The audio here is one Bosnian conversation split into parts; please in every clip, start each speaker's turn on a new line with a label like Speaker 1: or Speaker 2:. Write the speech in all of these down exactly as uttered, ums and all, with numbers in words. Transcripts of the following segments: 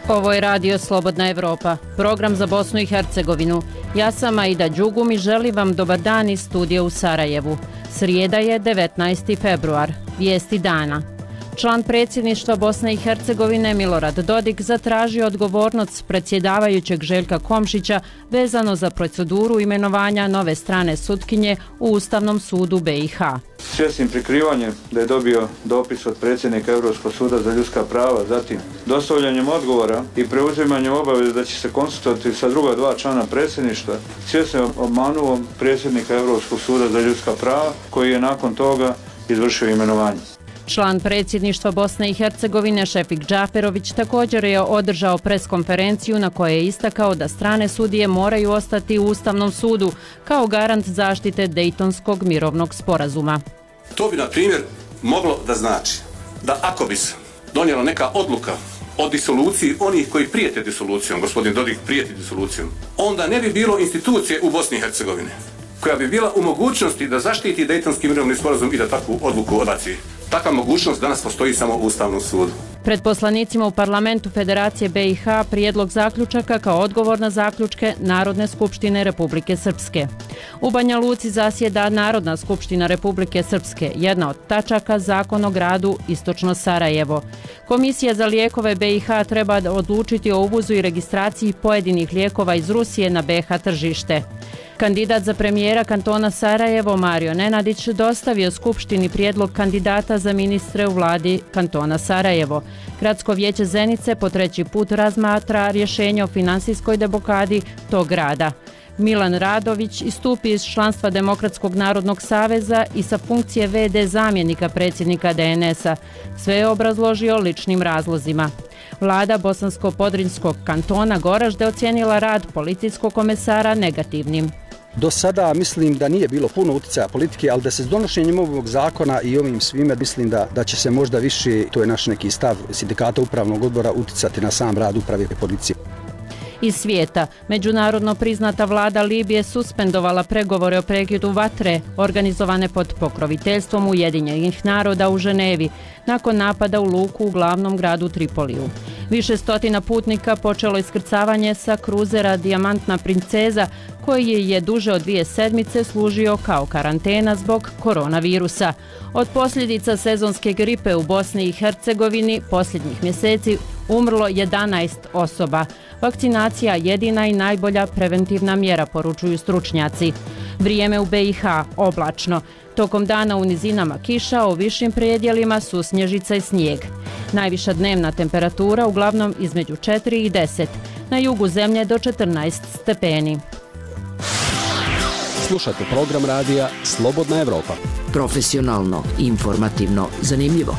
Speaker 1: Ovo je Radio Slobodna Evropa, program za Bosnu i Hercegovinu. Ja sam Aida Đugum i želim vam dobar dan iz studija u Sarajevu. Srijeda je devetnaesti februar. Vijesti dana. Član predsjedništva Bosne i Hercegovine Milorad Dodik zatražio odgovornost predsjedavajućeg Željka Komšića vezano za proceduru imenovanja nove strane sutkinje u Ustavnom sudu B i H.
Speaker 2: Svjesnim prikrivanjem da je dobio dopis od predsjednika Europskog suda za ljudska prava, zatim dostavljanjem odgovora i preuzimanjem obaveze da će se konsultovati sa druga dva člana predsjedništva, svjesno obmanuo predsjednika Europskog suda za ljudska prava, koji je nakon toga izvršio imenovanje.
Speaker 1: Član predsjedništva Bosne i Hercegovine Šefik Džaferović također je održao preskonferenciju na kojoj je istakao da strane sudije moraju ostati u Ustavnom sudu kao garant zaštite Dejtonskog mirovnog sporazuma.
Speaker 3: To bi, na primjer, moglo da znači da ako bi se donijela neka odluka o disoluciji onih koji prijete disolucijom, gospodin Dodik prijeti disolucijom, onda ne bi bilo institucije u Bosni i Hercegovini koja bi bila u mogućnosti da zaštiti Dejtonski mirovni sporazum i da takvu odluku odbaci. Takva mogućnost danas postoji samo u Ustavnom sudu.
Speaker 1: Pred poslanicima u parlamentu Federacije B i H prijedlog zaključaka kao odgovor na zaključke Narodne skupštine Republike Srpske. U Banja Luci zasjeda Narodna skupština Republike Srpske, jedna od tačaka Zakon o gradu Istočno Sarajevo. Komisija za lijekove B i H treba odlučiti o uvozu i registraciji pojedinih lijekova iz Rusije na B i H tržište. Kandidat za premijera kantona Sarajevo Mario Nenadić dostavio Skupštini prijedlog kandidata za ministre u vladi kantona Sarajevo. Gradsko vijeće Zenice po treći put razmatra rješenje o finansijskoj deblokadi tog grada. Milan Radović istupi iz članstva Demokratskog narodnog saveza i sa funkcije ve de zamjenika predsjednika de en es a. Sve je obrazložio ličnim razlozima. Vlada Bosansko-Podrinjskog kantona Goražde ocijenila rad policijskog komesara negativnim.
Speaker 4: Do sada mislim da nije bilo puno utjecaja politike, ali da se s donošenjem ovog zakona i ovim svime mislim da, da će se možda više, to je naš neki stav sindikata upravnog odbora, utjecati na sam rad uprave policije.
Speaker 1: Iz svijeta, međunarodno priznata vlada Libije suspendovala pregovore o prekidu vatre organizovane pod pokroviteljstvom Ujedinjenih naroda u Ženevi nakon napada u luku u glavnom gradu Tripoliju. Više stotina putnika počelo iskrcavanje sa kruzera Dijamantna princeza koji je duže od dvije sedmice služio kao karantena zbog koronavirusa. Od posljedica sezonske gripe u Bosni i Hercegovini posljednjih mjeseci umrlo jedanaest osoba. Vakcinacija jedina i najbolja preventivna mjera, poručuju stručnjaci. Vrijeme u B i H oblačno. Tokom dana u nizinama kiša, u višim predjelima su snježica i snijeg. Najviša dnevna temperatura uglavnom između četiri i deset. Na jugu zemlje do četrnaest stepeni.
Speaker 5: Slušate program radija Slobodna Evropa.
Speaker 6: Profesionalno, informativno, zanimljivo.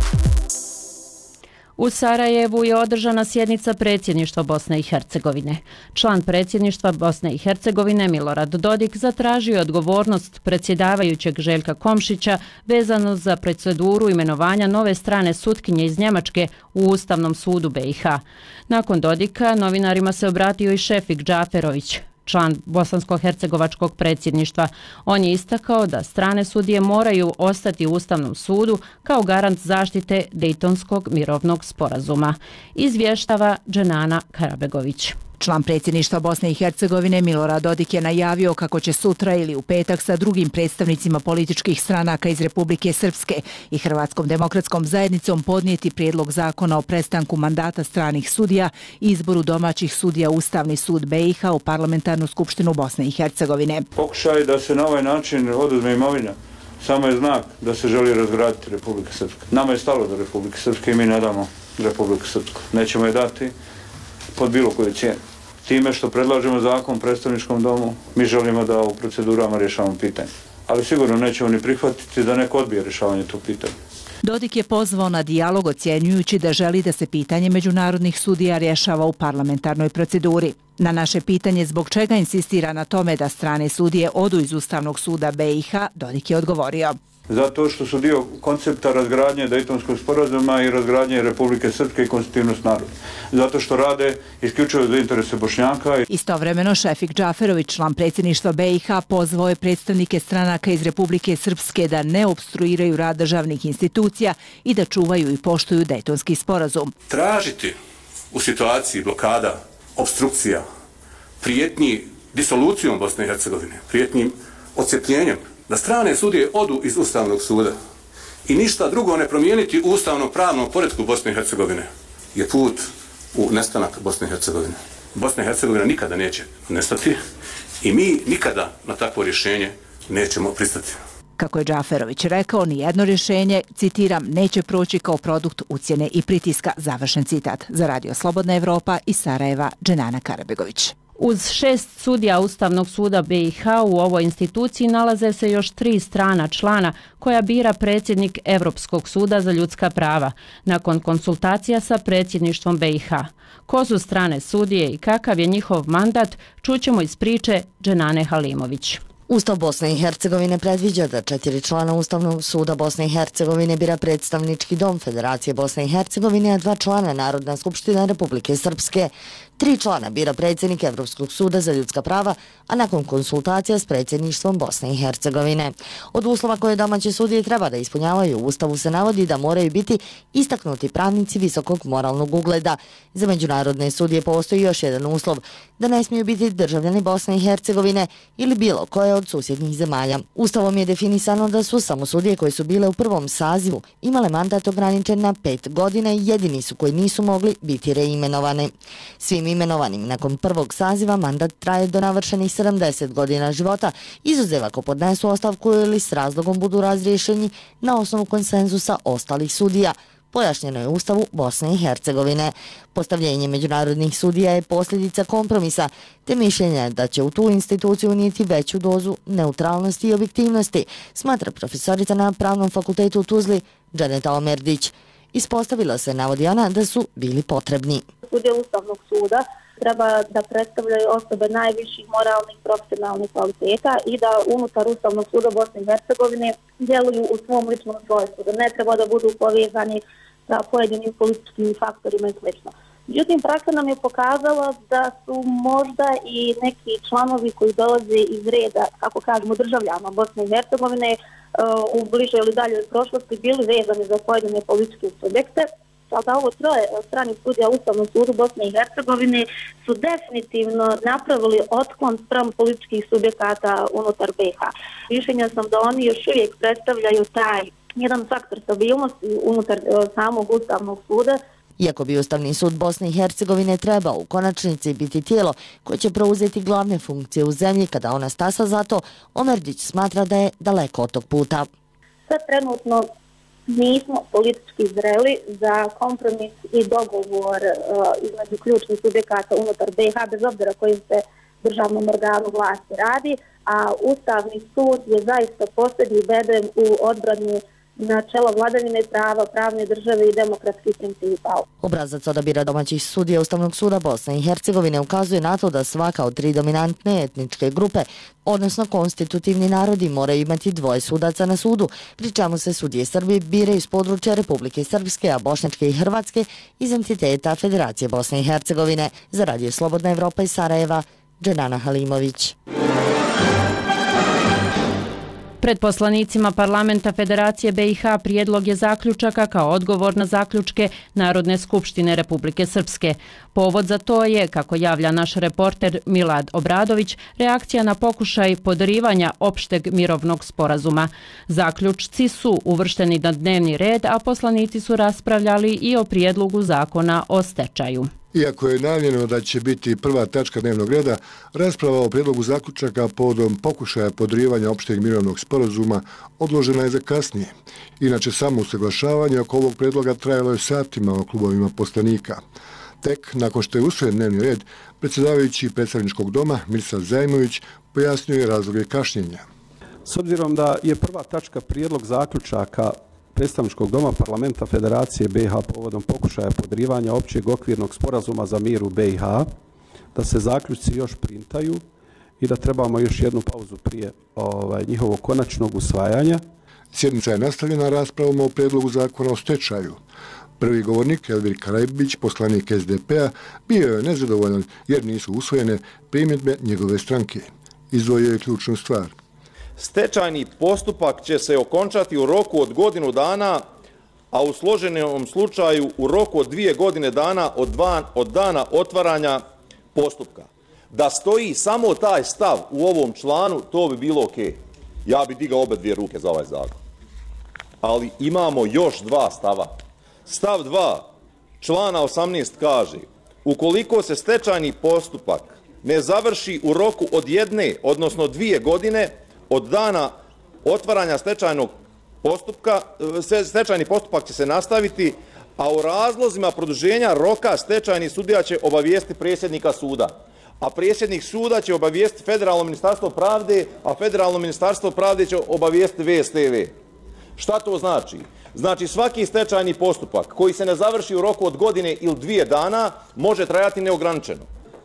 Speaker 1: U Sarajevu je održana sjednica predsjedništva Bosne i Hercegovine. Član predsjedništva Bosne i Hercegovine Milorad Dodik zatražio odgovornost predsjedavajućeg Željka Komšića vezano za proceduru imenovanja nove strane sutkinje iz Njemačke u Ustavnom sudu B i H. Nakon Dodika novinarima se obratio i Šefik Džaferović, član bosansko-hercegovačkog predsjedništva. On je istakao da strane sudije moraju ostati u Ustavnom sudu kao garant zaštite Dejtonskog mirovnog sporazuma. Izvještava Dženana Karabegović.
Speaker 7: Član predsjedništva Bosne i Hercegovine Milorad Dodik je najavio kako će sutra ili u petak sa drugim predstavnicima političkih stranaka iz Republike Srpske i Hrvatskom demokratskom zajednicom podnijeti prijedlog zakona o prestanku mandata stranih sudija i izboru domaćih sudija u Ustavni sud B i H u Parlamentarnu skupštinu Bosne i Hercegovine.
Speaker 2: Pokušaj da se na ovaj način oduzme imovina samo je znak da se želi razgraditi Republika Srpska. Nama je stalo do Republike Srpske i mi ne damo Republiku Srpsku. Nećemo je dati pod bilo koju cijenu. Time što predlažemo zakon u predstavničkom domu, mi želimo da u procedurama rješavamo pitanje. Ali sigurno nećemo ni prihvatiti da neko odbije rješavanje tog pitanja.
Speaker 7: Dodik je pozvao na dijalog ocjenjujući da želi da se pitanje međunarodnih sudija rješava u parlamentarnoj proceduri. Na naše pitanje zbog čega insistira na tome da strane sudije odu iz Ustavnog suda B i H, Dodik je odgovorio.
Speaker 2: Zato što su dio koncepta razgradnje Dejtonskog sporazuma i razgradnje Republike Srpske i konstitutivnost naroda. Zato što rade isključivo za interese Bošnjaka.
Speaker 7: Istovremeno Šefik Džaferović, član predsjedništva B i H, pozvao je predstavnike stranaka iz Republike Srpske da ne opstruiraju rad državnih institucija i da čuvaju i poštuju Dejtonski sporazum.
Speaker 3: Tražiti u situaciji blokada, obstrukcija, prijetnji disolucijom Bosne i Hercegovine, prijetnjim odcepljenjem, da strane sudije odu iz Ustavnog suda i ništa drugo ne promijeniti u ustavno-pravnom poretku Bosne i Hercegovine, je put u nestanak Bosne i Hercegovine. Bosna i Hercegovina nikada neće nestati i mi nikada na takvo rješenje nećemo pristati.
Speaker 7: Kako je Džaferović rekao, nijedno rješenje, citiram, neće proći kao produkt ucjene i pritiska, završen citat. Za Radio Slobodna Evropa iz Sarajeva, Dženana Karabegović.
Speaker 1: Uz šest sudija Ustavnog suda B i H u ovoj instituciji nalaze se još tri strana člana koja bira predsjednik Evropskog suda za ljudska prava, nakon konsultacija sa predsjedništvom B i H. Ko su strane sudije i kakav je njihov mandat, čućemo iz priče Dženane Halimović.
Speaker 8: Ustav Bosne i Hercegovine predviđa da četiri člana Ustavnog suda Bosne i Hercegovine bira predstavnički dom Federacije Bosne i Hercegovine, a dva člana Narodna skupština Republike Srpske. Tri člana bira predsjednik Evropskog suda za ljudska prava, a nakon konsultacija s predsjedništvom Bosne i Hercegovine. Od uslova koje domaće sudije treba da ispunjavaju u Ustavu se navodi da moraju biti istaknuti pravnici visokog moralnog ugleda. Za međunarodne sudije postoji još jedan uslov, da ne smiju biti državljani Bosne i Hercegovine ili bilo koje od susjednih zemalja. Ustavom je definisano da su samo sudije koje su bile u prvom sazivu imale mandat ograničen na pet godina i jedini su koji nisu mogli biti reimenovani. Svim imenovanim nakon prvog saziva mandat traje do navršenih sedamdeset godina života, izuzev ako podnesu ostavku ili s razlogom budu razriješeni na osnovu konsenzusa ostalih sudija. Pojašnjeno je u Ustavu Bosne i Hercegovine. Postavljenje međunarodnih sudija je posljedica kompromisa, te mišljenja je da će u tu instituciju unijeti veću dozu neutralnosti i objektivnosti, smatra profesorica na Pravnom fakultetu u Tuzli Dženeta Omerdić. Ispostavila se, navodi ona, da su bili potrebni.
Speaker 9: Sudije Ustavnog suda treba da predstavljaju osobe najviših moralnih profesionalnih kvaliteta i da unutar Ustavnog suda Bosne i Hercegovine djeluju u svom ličnom svojstvu, da ne treba da budu povezani sa pojedinim političkim faktorima i sl. Međutim, praksa nam je pokazala da su možda i neki članovi koji dolaze iz reda, kako kažemo, državljana Bosne i Hercegovine u bližoj ili daljoj prošlosti bili vezani za pojedine političke subjekte. Da ovo troje strani sudija Ustavnog suda Bosne i Hercegovine su definitivno napravili otklon spram političkih subjekata unutar B i H. Mišljenja sam da oni još uvijek predstavljaju taj jedan faktor stabilnosti unutar samog Ustavnog suda.
Speaker 8: Iako bi Ustavni sud Bosne i Hercegovine trebao u konačnici biti tijelo koje će preuzeti glavne funkcije u zemlji kada ona stasa za to, Omerdić smatra da je daleko od tog puta.
Speaker 9: Sad trenutno nismo politički zreli za kompromis i dogovor uh, između ključnih subjekata unutar B i H, bez obzira kojim se državnom organu vlasti radi, a Ustavni sud je zaista posljednji bedem u odbrani načela vladavine prava, pravne države i demokratskih principa.
Speaker 8: Obrazac odabira domaćih sudija Ustavnog suda Bosne i Hercegovine ukazuje na to da svaka od tri dominantne etničke grupe, odnosno konstitutivni narodi, moraju imati dvoje sudaca na sudu, pri čemu se sudije Srbije biraju iz područja Republike Srpske, a bošnjačke i hrvatske iz entiteta Federacije Bosne i Hercegovine. Za Radio Slobodna Evropa iz Sarajeva, Dženana Halimović.
Speaker 1: Pred poslanicima parlamenta Federacije B i H prijedlog je zaključaka kao odgovor na zaključke Narodne skupštine Republike Srpske. Povod za to je, kako javlja naš reporter Milad Obradović, reakcija na pokušaj podrivanja opšteg mirovnog sporazuma. Zaključci su uvršteni na dnevni red, a poslanici su raspravljali i o prijedlogu zakona o stečaju.
Speaker 10: Iako je najavljeno da će biti prva tačka dnevnog reda, rasprava o prijedlogu zaključaka povodom pokušaja podrivanja opšteg mirovnog sporazuma odložena je za kasnije. Inače, samo usaglašavanje oko ovog prijedloga trajalo je satima o klubovima poslanika. Tek nakon što je usvojen dnevni red, predsjedavajući predstavničkog doma Mirsad Zajmović pojasnio je razloge kašnjenja.
Speaker 5: S obzirom da je prva tačka prijedlog zaključaka predstavničkog doma parlamenta Federacije B i H povodom pokušaja podrivanja općeg okvirnog sporazuma za mir u B i H, da se zaključci još printaju i da trebamo još jednu pauzu prije ovaj, njihovog konačnog usvajanja.
Speaker 10: Sjednica je nastavljena raspravom o prijedlogu zakona o stečaju. Prvi govornik, Elvir Karajbić, poslanik S D P-a, bio je nezadovoljan jer nisu usvojene primjedbe njegove stranke. Izdvojio je ključnu stvar.
Speaker 11: Stečajni postupak će se okončati u roku od godinu dana a u složenom slučaju u roku od dvije godine dana od, dva, od dana otvaranja postupka. Da stoji samo taj stav u ovom članu, to bi bilo ok. Ja bi digao obe dvije ruke za ovaj zakon. Ali imamo još dva stava. Stav dva člana osamnaest kaže: ukoliko se stečajni postupak ne završi u roku od jedne, odnosno dvije godine od dana otvaranja stečajnog postupka, stečajni postupak će se nastaviti, a o razlozima produženja roka stečajni sudija će obavijestiti predsjednika suda. A predsjednik suda će obavijestiti Federalno ministarstvo pravde, a Federalno ministarstvo pravde će obavijestiti V S T V. Šta to znači? Znači svaki stečajni postupak koji se ne završi u roku od godine ili dvije dana može trajati neograničeno.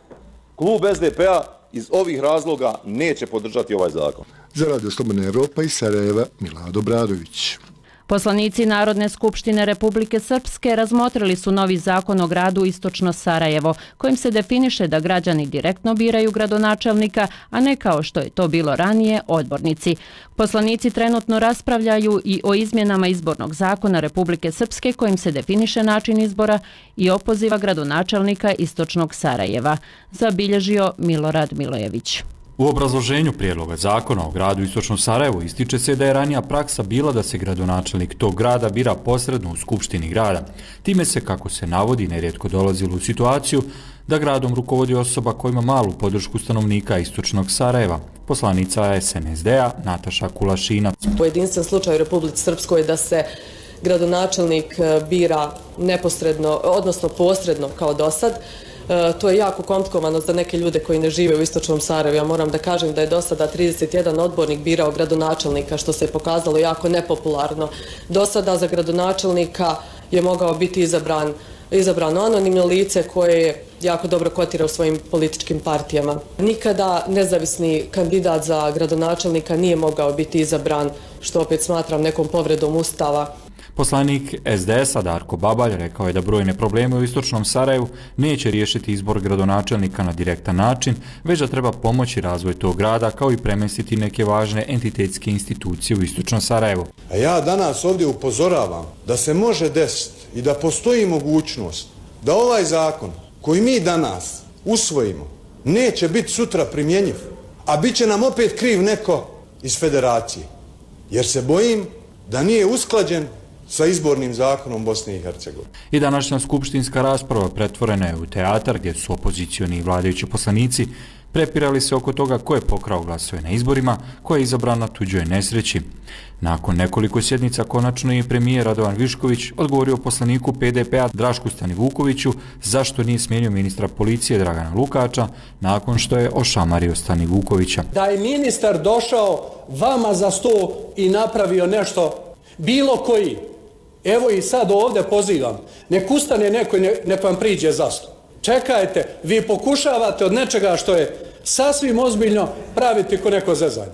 Speaker 11: Klub S D P-a iz ovih razloga neće podržati ovaj zakon.
Speaker 10: Za Radio Slobodna Evropa iz Sarajeva, Milado Bradović.
Speaker 1: Poslanici Narodne skupštine Republike Srpske razmotrili su novi zakon o gradu Istočno Sarajevo, kojim se definiše da građani direktno biraju gradonačelnika, a ne kao što je to bilo ranije odbornici. Poslanici trenutno raspravljaju i o izmjenama izbornog zakona Republike Srpske kojim se definiše način izbora i opoziva gradonačelnika Istočnog Sarajeva, zabilježio Milorad Milojević.
Speaker 12: U obrazloženju prijedloga zakona o gradu Istočnom Sarajevu ističe se da je ranija praksa bila da se gradonačelnik tog grada bira posredno u skupštini grada. Time se, kako se navodi, nerijetko dolazilo u situaciju da gradom rukovodi osoba koja ima malu podršku stanovnika Istočnog Sarajeva. Poslanica S N S D-a Nataša Kulašina.
Speaker 13: Pojedinstven slučaj u Republici Srpskoj da se gradonačelnik bira neposredno, odnosno posredno kao dosad. E, to je jako komplikovano za neke ljude koji ne žive u Istočnom Sarajevu. Ja moram da kažem da je do sada trideset jedan odbornik birao gradonačelnika, što se je pokazalo jako nepopularno. Do sada za gradonačelnika je mogao biti izabran, izabrano anonimno lice koje je jako dobro kotira u svojim političkim partijama. Nikada nezavisni kandidat za gradonačelnika nije mogao biti izabran, što opet smatram nekom povredom Ustava.
Speaker 12: Poslanik S D S-a Darko Babalj rekao je da brojne probleme u Istočnom Sarajevu neće riješiti izbor gradonačelnika na direktan način, već da treba pomoći razvoj tog grada kao i premestiti neke važne entitetske institucije u Istočnom Sarajevu.
Speaker 14: A ja danas ovdje upozoravam da se može desiti i da postoji mogućnost da ovaj zakon koji mi danas usvojimo neće biti sutra primjenjiv, a bit će nam opet kriv neko iz federacije, jer se bojim da nije usklađen sa izbornim zakonom Bosne i Hercegovine.
Speaker 12: I današnja skupštinska rasprava pretvorena je u teatar gdje su opozicioni i vladajući poslanici prepirali se oko toga ko je pokrao glasove na izborima, ko je izabran na tuđoj nesreći. Nakon nekoliko sjednica konačno je premijer Radovan Višković odgovorio poslaniku P D P-a Drašku Stanivukoviću zašto nije smijenio ministra policije Dragana Lukača nakon što je ošamario Stanivukovića.
Speaker 15: Da je ministar došao vama za sto i napravio nešto bilo koji, evo i sad ovdje pozivam, nek ustane neko i ne, nek vam priđe za sto. Čekajte, vi pokušavate od nečega što je sasvim ozbiljno praviti ko neko zezanje.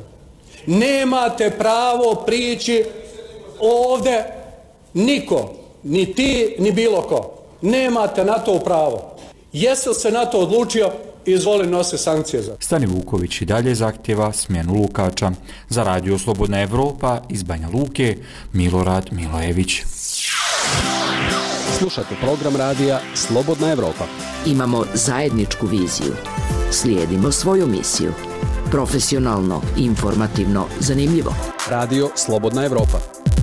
Speaker 15: Nemate pravo prići ovdje niko, ni ti, ni bilo ko. Nemate na to pravo. Jesi li se na to odlučio, izvoli nose sankcije za.
Speaker 12: Stanivuković i dalje zahtjeva smjenu Lukača. Za Radio Slobodna Evropa iz Banja Luke, Milorad Milojević.
Speaker 5: Slušate program radija Slobodna Evropa.
Speaker 6: Imamo zajedničku viziju. Slijedimo svoju misiju. Profesionalno, informativno, zanimljivo.
Speaker 5: Radio Slobodna Evropa.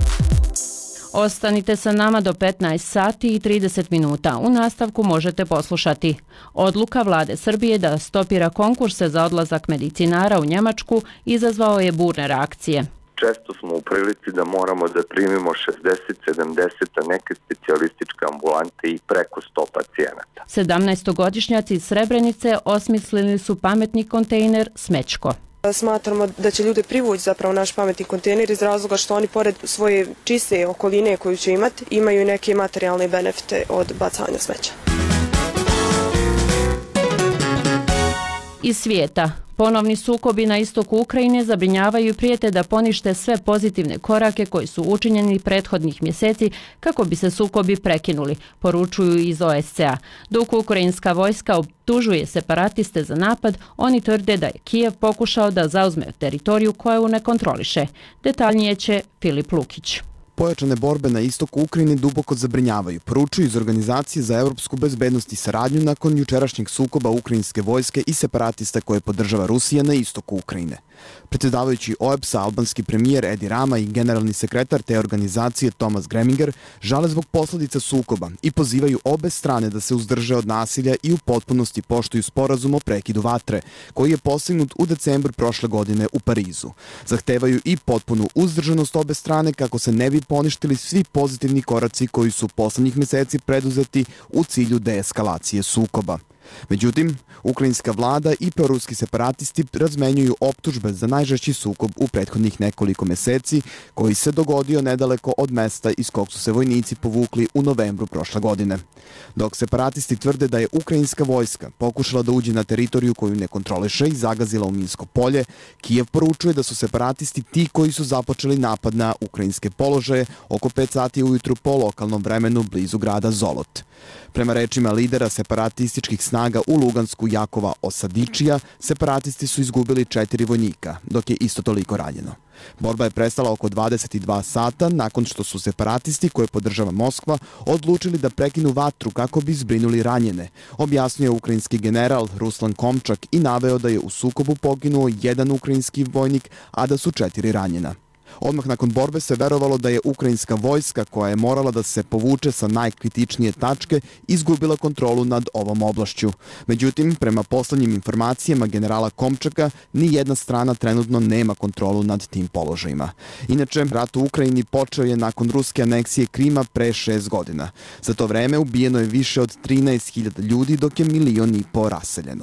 Speaker 1: Ostanite sa nama do petnaest sati i trideset minuta. U nastavku možete poslušati odluka vlade Srbije da stopira konkurse za odlazak medicinara u Njemačku izazvao je burne reakcije.
Speaker 16: Često smo u prilici da moramo da primimo šezdeset sedamdeset, a neke specijalističke ambulante i preko sto pacijenata.
Speaker 1: sedamnaestogodišnjaci iz Srebrenice osmislili su pametni kontejner Smećko.
Speaker 17: Smatramo da će ljude privući zapravo naš pametni kontejner iz razloga što oni pored svoje čiste okoline koju će imati, imaju i neke materijalne benefite od bacanja smeća.
Speaker 1: Iz svijeta. Ponovni sukobi na istoku Ukrajine zabrinjavaju i prijete da ponište sve pozitivne korake koji su učinjeni prethodnih mjeseci kako bi se sukobi prekinuli, poručuju iz O S C E-a. Dok ukrajinska vojska optužuje separatiste za napad, oni tvrde da je Kijev pokušao da zauzme teritoriju koju ne kontroliše. Detaljnije će Filip Lukić.
Speaker 18: Pojačane borbe na istoku Ukrajine duboko zabrinjavaju, poručuju iz Organizacije za evropsku bezbednost i saradnju nakon jučerašnjeg sukoba ukrajinske vojske i separatista koje podržava Rusija na istoku Ukrajine. Predsjedavajući O E B S-a, albanski premijer Edi Rama i generalni sekretar te organizacije Thomas Greminger žale zbog posledica sukoba i pozivaju obe strane da se uzdrže od nasilja i u potpunosti poštuju sporazum o prekidu vatre, koji je postignut u decembru prošle godine u Parizu. Zahtevaju i potpunu uzdržanost obe strane kako se ne bi poništili svi pozitivni koraci koji su poslednjih meseci preduzeti u cilju deeskalacije sukoba. Međutim, ukrajinska vlada i proruski separatisti razmenjuju optužbe za najžešći sukob u prethodnih nekoliko meseci, koji se dogodio nedaleko od mesta iz kog su se vojnici povukli u novembru prošle godine. Dok separatisti tvrde da je ukrajinska vojska pokušala da uđe na teritoriju koju ne kontroliše i zagazila u minsko polje, Kijev poručuje da su separatisti ti koji su započeli napad na ukrajinske položaje oko pet sati ujutru po lokalnom vremenu blizu grada Zolot. Prema rečima lidera separatističkih snaga u Lugansku Jakova Osadičija, separatisti su izgubili četiri vojnika, dok je isto toliko ranjeno. Borba je prestala oko dvadeset dva sata nakon što su separatisti, koje podržava Moskva, odlučili da prekinu vatru kako bi zbrinuli ranjene, objasnio ukrajinski general Ruslan Komčak i naveo da je u sukobu poginuo jedan ukrajinski vojnik, a da su četiri ranjena. Odmah nakon borbe se verovalo da je ukrajinska vojska, koja je morala da se povuče sa najkritičnije tačke, izgubila kontrolu nad ovom oblašću. Međutim, prema poslednjim informacijama generala Komčaka, ni jedna strana trenutno nema kontrolu nad tim položajima. Inače, rat u Ukrajini počeo je nakon ruske aneksije Krima pre šest godina. Za to vreme ubijeno je više od trinaest hiljada ljudi, dok je milion i po raseljeno.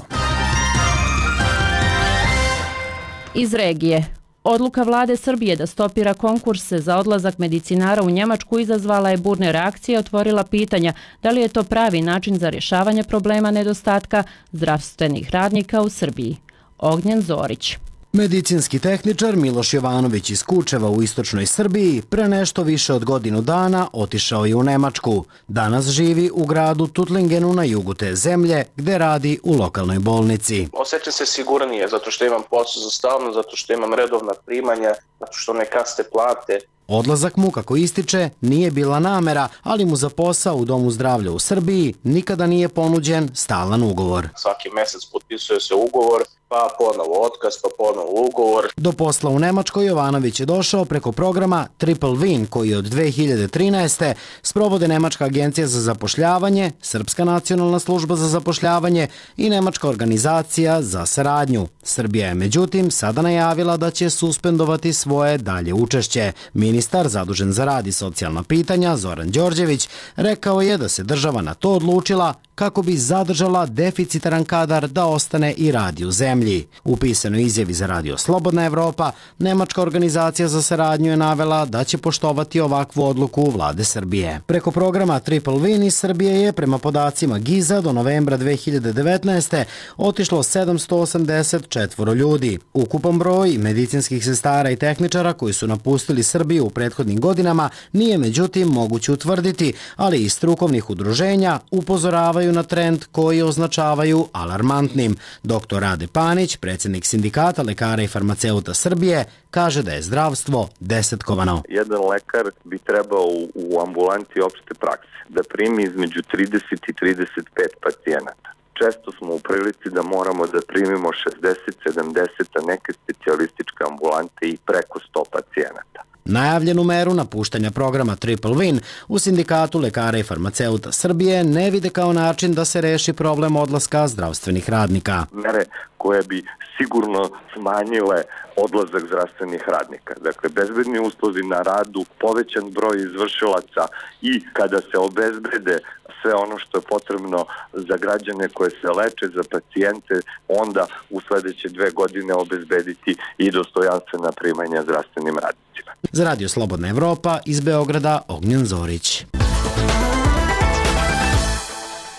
Speaker 1: Iz regije. Odluka vlade Srbije da stopira konkurse za odlazak medicinara u Njemačku izazvala je burne reakcije i otvorila pitanja da li je to pravi način za rješavanje problema nedostatka zdravstvenih radnika u Srbiji. Ognjen Zorić.
Speaker 19: Medicinski tehničar Miloš Jovanović iz Kučeva u istočnoj Srbiji pre nešto više od godinu dana otišao je u Nemačku. Danas živi u gradu Tuttlingenu na jugu te zemlje, gde radi u lokalnoj bolnici.
Speaker 20: Osjećam se sigurnije zato što imam posao za stalno, zato što imam redovna primanja, zato što ne kasne plate.
Speaker 19: Odlazak mu, kako ističe, nije bila namera, ali mu za posao u Domu zdravlja u Srbiji nikada nije ponuđen stalan ugovor.
Speaker 20: Svaki mesec potpisuje se ugovor, pa ponovo otkaz, pa ponovo ugovor.
Speaker 19: Do posla u Nemačkoj Jovanović je došao preko programa Triple Win, koji od dve hiljade trinaeste. sprovode Nemačka agencija za zapošljavanje, Srpska nacionalna služba za zapošljavanje i Nemačka organizacija za saradnju. Srbija je međutim sada najavila da će suspendovati svoje dalje učešće. Ministar zadužen za rad i socijalna pitanja Zoran Đorđević rekao je da se država na to odlučila kako bi zadržala deficitaran kadar da ostane i radi u zemlji. U pisanoj izjavi za Radio Slobodna Evropa, Nemačka organizacija za saradnju je navela da će poštovati ovakvu odluku vlade Srbije. Preko programa Triple Win iz Srbije je, prema podacima Giza, do novembra dve hiljade devetnaeste. otišlo sedamsto osamdeset četvoro ljudi. Ukupan broj medicinskih sestara i tehničara koji su napustili Srbiju u prethodnim godinama nije međutim moguće utvrditi, ali i strukovnih udruženja upozoravaju na trend koji označavaju alarmantnim. Doktor Rade Panić, predsjednik Sindikata lekara i farmaceuta Srbije, kaže da je zdravstvo desetkovano.
Speaker 16: Jedan lekar bi trebao u, u ambulanti opšte prakse da primi između trideset i trideset pet pacijenata. Često smo u prilici da moramo da primimo šezdeset sedamdeset, a neke specijalističke ambulante i preko sto pacijenata.
Speaker 19: Najavljenu meru napuštanja programa Triple Win u Sindikatu lekara i farmaceuta Srbije ne vide kao način da se reši problem odlaska zdravstvenih radnika.
Speaker 16: Mere koje bi sigurno smanjile odlazak zdravstvenih radnika. Dakle, bezbedni uslovi na radu, povećan broj izvršilaca i kada se obezbede sve ono što je potrebno za građane koje se leče, za pacijente, onda u sledeće dve godine obezbediti i dostojanstvena primanja zdravstvenim radnicima.
Speaker 19: Za Radio Slobodna Evropa iz Beograda, Ognjen Zorić.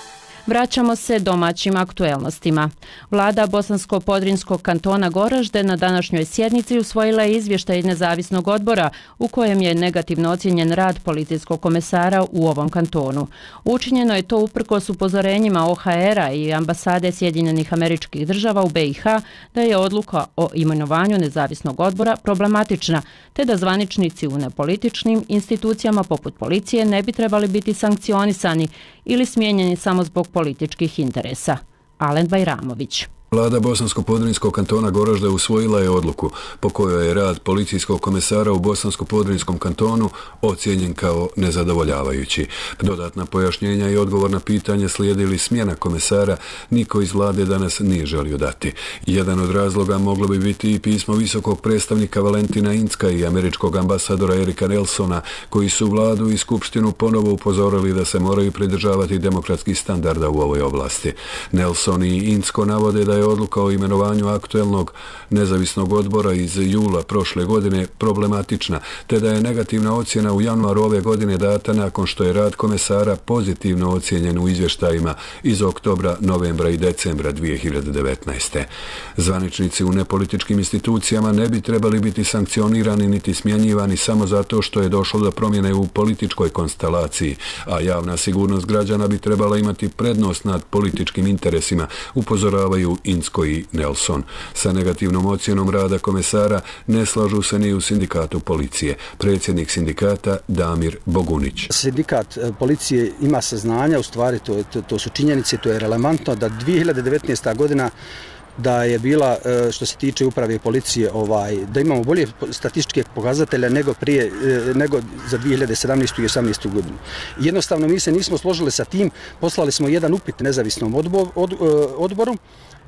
Speaker 1: Vraćamo se domaćim aktuelnostima. Vlada Bosansko-Podrinjskog kantona Goražde na današnjoj sjednici usvojila je izvještaj nezavisnog odbora u kojem je negativno ocijenjen rad policijskog komesara u ovom kantonu. Učinjeno je to uprkos upozorenjima O H R-a i ambasade Sjedinjenih Američkih Država u B i H da je odluka o imenovanju nezavisnog odbora problematična, te da zvaničnici u nepolitičnim institucijama poput policije ne bi trebali biti sankcionisani ili smijenjeni samo zbog političkih interesa. Alen Bajramović.
Speaker 21: Vlada Bosansko-Podrinjskog kantona Goražde usvojila je odluku po kojoj je rad policijskog komesara u Bosansko-Podrinjskom kantonu ocijenjen kao nezadovoljavajući. Dodatna pojašnjenja i odgovor na pitanje slijedili smjena komesara niko iz vlade danas nije želio dati. Jedan od razloga moglo bi biti i pismo visokog predstavnika Valentina Incka i američkog ambasadora Erika Nelsona, koji su vladu i skupštinu ponovo upozorili da se moraju pridržavati demokratskih standarda u ovoj oblasti. Nelson i Incko navode da je odluka o imenovanju aktuelnog nezavisnog odbora iz jula prošle godine problematična, te da je negativna ocjena u januaru ove godine data nakon što je rad komesara pozitivno ocijenjen u izvještajima iz oktobra, novembra i decembra dvije hiljade devetnaeste. Zvaničnici u nepolitičkim institucijama ne bi trebali biti sankcionirani niti smjenjivani samo zato što je došlo do promjene u političkoj konstelaciji, a javna sigurnost građana bi trebala imati prednost nad političkim interesima, upozoravaju Incko i Nelson. Sa negativnom ocjenom rada komesara ne slažu se ni u sindikatu policije. Predsjednik sindikata Damir Bogunić.
Speaker 4: Sindikat policije ima saznanja, u stvari to, to, to su činjenice, to je relevantno da dvije hiljade devetnaesta. godina da je bila, što se tiče uprave policije, ovaj, da imamo bolje statističke pokazatelje nego prije, nego za dvije hiljade sedamnaestu. i osamnaestu. godinu. Jednostavno mi se nismo složili sa tim, poslali smo jedan upit nezavisnom odbo, od, odboru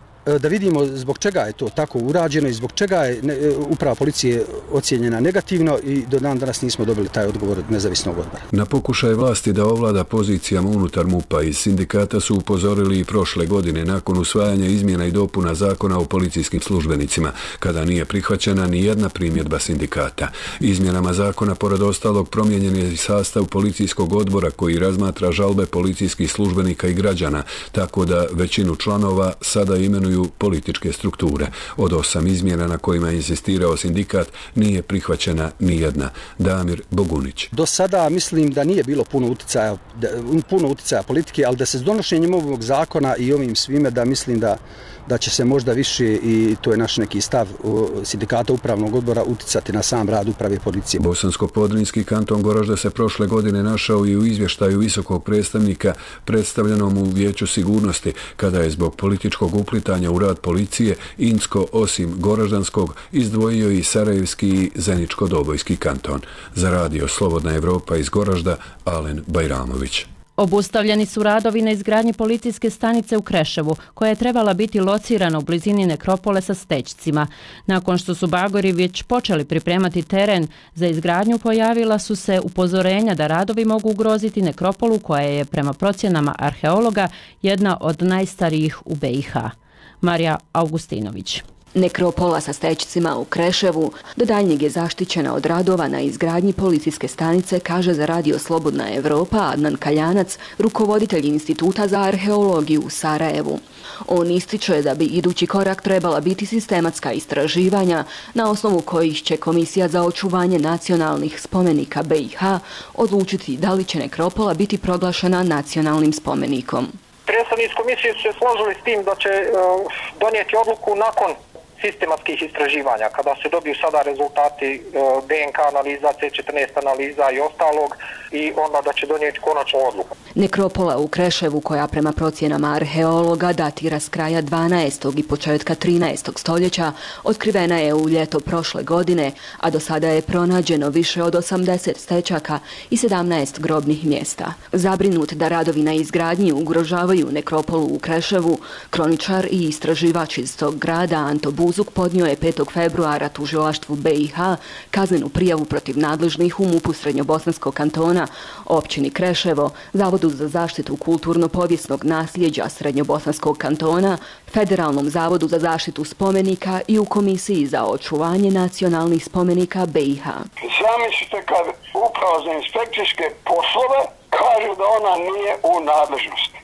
Speaker 4: da vidimo zbog čega je to tako urađeno i zbog čega je uprava policije ocijenjena negativno i do dan danas nismo dobili taj odgovor od nezavisnog odbora.
Speaker 21: Na pokušaj vlasti da ovlada pozicijama unutar MUP-a iz sindikata su upozorili i prošle godine nakon usvajanja izmjena i dopuna zakona o policijskim službenicima, kada nije prihvaćena ni jedna primjedba sindikata. Izmjenama zakona, pored ostalog, promijenjen je i sastav policijskog odbora koji razmatra žalbe policijskih službenika i građana, tako da većinu članova sada imenuju političke strukture. Od osam izmjena na kojima je insistirao sindikat nije prihvaćena ni jedna. Damir Bogunić.
Speaker 4: Do sada mislim da nije bilo puno uticaja, puno uticaja politike, ali da se s donošenjem ovog zakona i ovim svime da mislim da da će se možda više, i to je naš neki stav sindikata upravnog odbora, uticati na sam rad uprave policije.
Speaker 21: Bosansko-Podrinjski kanton Goražde se prošle godine našao i u izvještaju visokog predstavnika predstavljenom u Vijeću sigurnosti, kada je zbog političkog uplitanja u rad policije Incko, osim Goraždanskog, izdvojio i Sarajevski i Zeničko-Dobojski kanton. Za radio Slobodna Evropa iz Goražda, Alen Bajramović.
Speaker 1: Obustavljeni su radovi na izgradnji policijske stanice u Kreševu, koja je trebala biti locirana u blizini nekropole sa stećcima. Nakon što su bagori već počeli pripremati teren za izgradnju, pojavila su se upozorenja da radovi mogu ugroziti nekropolu koja je, prema procjenama arheologa, jedna od najstarijih u B i H. Marija Augustinović.
Speaker 22: Nekropola sa stećcima u Kreševu do daljnjeg je zaštićena od radova na izgradnji policijske stanice, kaže za radio Slobodna Evropa Adnan Kaljanac, rukovoditelj Instituta za arheologiju u Sarajevu. On ističe da bi idući korak trebala biti sistematska istraživanja na osnovu kojih će Komisija za očuvanje nacionalnih spomenika B i H odlučiti da li će nekropola biti proglašena nacionalnim spomenikom.
Speaker 23: Predstavnici komisije su se složili s tim da će uh, donijeti odluku nakon sistematskih istraživanja, kada se dobiju sada rezultati D N K analiza, C četrnaest analiza i ostalog, i onda da će donijeti konačnu odluku.
Speaker 22: Nekropola u Kreševu, koja prema procjenama arheologa datira s kraja dvanaestog i početka trinaestog stoljeća, otkrivena je u ljeto prošle godine, a do sada je pronađeno više od osamdeset stećaka i sedamnaest grobnih mjesta. Zabrinut da radovi na izgradnji ugrožavaju nekropolu u Kreševu, kroničar i istraživač iz tog grada Anto Buzuk podnio je petog februara tužilaštvu B i H kaznenu prijavu protiv nadležnih u MUP-u Srednjobosanskog kantona, općini Kreševo, Zavodu za zaštitu kulturno-povijesnog nasljeđa Srednjobosanskog kantona, Federalnom zavodu za zaštitu spomenika i u Komisiji za očuvanje nacionalnih spomenika B i H.
Speaker 24: Zamislite kad uprava za inspekcijske poslove kažu da ona nije u nadležnosti.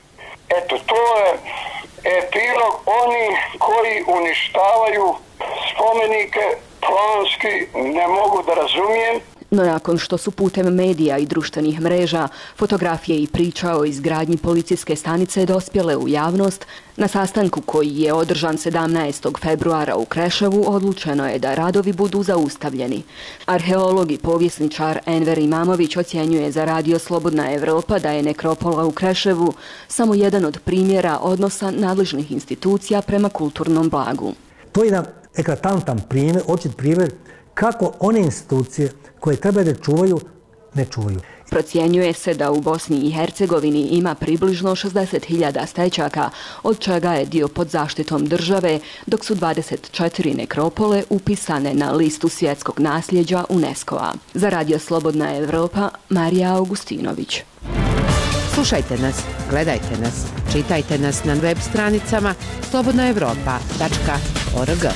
Speaker 2: Eto, to je epilog oni koji uništavaju spomenike, planski, ne mogu da razumijem.
Speaker 22: No nakon što su putem medija i društvenih mreža fotografije i priča o izgradnji policijske stanice dospjele u javnost, na sastanku koji je održan sedamnaestog februara u Kreševu odlučeno je da radovi budu zaustavljeni. Arheolog i povjesničar Enver Imamović ocjenjuje za radio Slobodna Evropa da je nekropola u Kreševu samo jedan od primjera odnosa nadležnih institucija prema kulturnom blagu.
Speaker 3: To je jedan eklatantan primjer, očit primjer kako one institucije koje treba da čuvaju, ne čuvaju.
Speaker 22: Procjenjuje se da u Bosni i Hercegovini ima približno šezdeset hiljada stečaka, od čega je dio pod zaštitom države, dok su dvadeset četiri nekropole upisane na listu svjetskog nasljeđa UNESCO-a. Za radio Slobodna Evropa, Marija Augustinović.
Speaker 7: Slušajte nas, gledajte nas, čitajte nas na web stranicama slobodna evropa tačka org.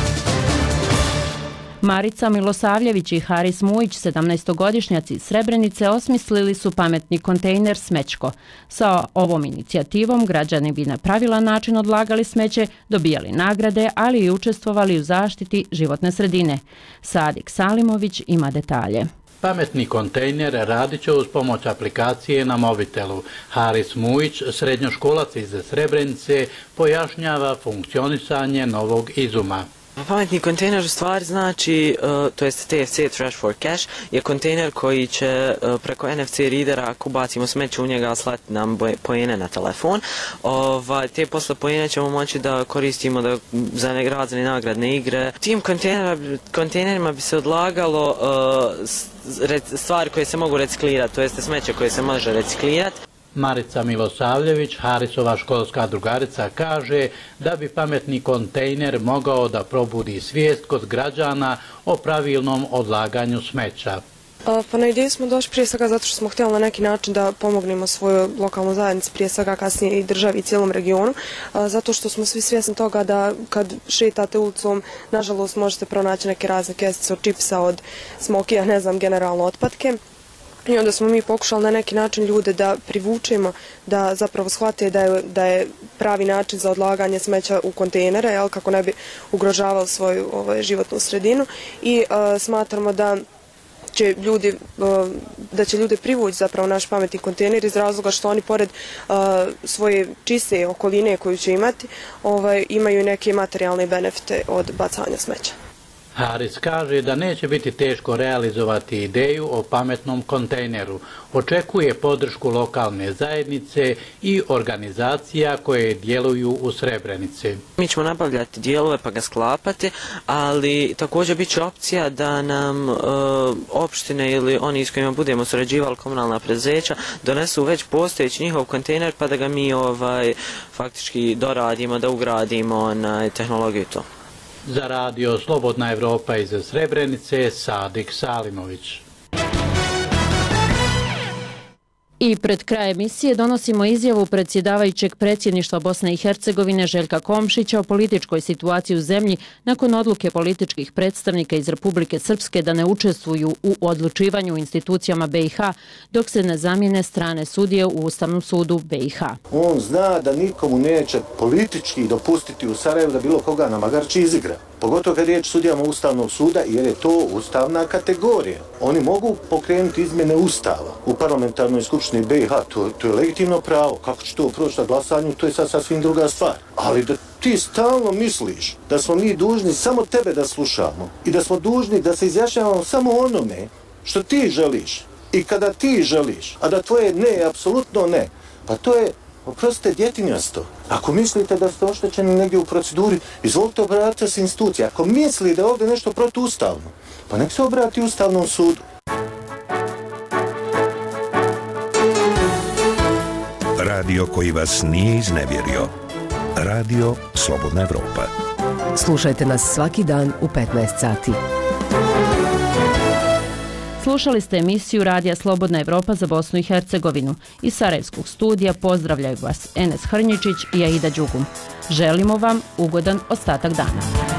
Speaker 1: Marica Milosavljević i Haris Mujić, sedamnaestogodišnjaci iz Srebrenice, osmislili su pametni kontejner Smećko. Sa ovom inicijativom građani bi na pravilan način odlagali smeće, dobijali nagrade, ali i učestvovali u zaštiti životne sredine. Sadik Salimović ima detalje.
Speaker 24: Pametni kontejner radit će uz pomoć aplikacije na mobitelu. Haris Mujić, srednjoškolac iz Srebrenice, pojašnjava funkcionisanje novog izuma.
Speaker 25: Pametni kontejner u stvari znači, uh, to jest T F C, Trash for Cash, je kontejner koji će uh, preko N F C readera, ako bacimo smeće u njega, slati nam poene na telefon. Ovaj, te posle poene ćemo moći da koristimo da, za ne, razne nagradne igre. Tim kontejnerima bi se odlagalo uh, stvari koje se mogu reciklirati, to jest smeće koje se može reciklirati.
Speaker 24: Marica Milosavljević, Harisova školska drugarica, kaže da bi pametni kontejner mogao da probudi svijest kod građana o pravilnom odlaganju smeća.
Speaker 17: Pa na ideju smo došli prije svega zato što smo htjeli na neki način da pomognemo svojoj lokalnoj zajednici, prije svega kasnije i državi i cijelom regionu, zato što smo svi svjesni toga da kad šetate ulicom, nažalost možete pronaći neke razne kestice od čipsa, od smokija, ne znam, generalno otpadke. I onda smo mi pokušali na neki način ljude da privučemo, da zapravo shvate da je, da je pravi način za odlaganje smeća u kontejnere, jel, kako ne bi ugrožavali svoju ovaj, životnu sredinu. I uh, smatramo da će ljudi, uh, da će ljude privući zapravo naš pametni kontejner iz razloga što oni pored uh, svoje čiste okoline koju će imati, ovaj, imaju neke materijalne benefite od bacanja smeća.
Speaker 24: Haris kaže da neće biti teško realizovati ideju o pametnom kontejneru. Očekuje podršku lokalne zajednice i organizacija koje djeluju u Srebrenici.
Speaker 25: Mi ćemo nabavljati dijelove pa ga sklapati, ali također bit će opcija da nam e, opštine ili oni s kojima budemo surađivali, komunalna preduzeća, donesu već postojeći njihov kontejner pa da ga mi ovaj, faktički doradimo, da ugradimo onaj, tehnologiju to.
Speaker 24: Za radio Slobodna Evropa iz Srebrenice, Sadik Salimović.
Speaker 1: I pred kraj emisije donosimo izjavu predsjedavajućeg predsjedništva Bosne i Hercegovine Željka Komšića o političkoj situaciji u zemlji nakon odluke političkih predstavnika iz Republike Srpske da ne učestvuju u odlučivanju u institucijama B i H dok se ne zamijene strane sudije u Ustavnom sudu B i H.
Speaker 26: On zna da nikomu neće politički dopustiti u Sarajevu da bilo koga na Magarči izigra. Pogotovo kad je riječ sudijama Ustavnog suda, jer je to ustavna kategorija. Oni mogu pokrenuti izmjene Ustava u parlamentarnoj skupštini B i H, to, to je legitimno pravo. Kako će to proći na glasanju, to je sad sasvim druga stvar. Ali da ti stalno misliš da smo mi dužni samo tebe da slušamo i da smo dužni da se izjašnjavamo samo onome što ti želiš i kada ti želiš, a da tvoje ne, apsolutno ne, pa to je, oprostite, djetinjasto. Ako mislite da ste oštećeni negdje u proceduri, izvolite obratiti se instituciji. Ako misli da je ovdje nešto protuustavno, pa nek se obrati Ustavnom sudu.
Speaker 27: Radio koji vas nije iznevjerio. Radio Slobodna Evropa.
Speaker 28: Slušajte nas svaki dan u petnaest sati.
Speaker 1: Slušali ste emisiju Radija Slobodna Evropa za Bosnu i Hercegovinu. Iz Sarajevskog studija pozdravljaju vas Enes Hrnjičić i Aida Đugum. Želimo vam ugodan ostatak dana.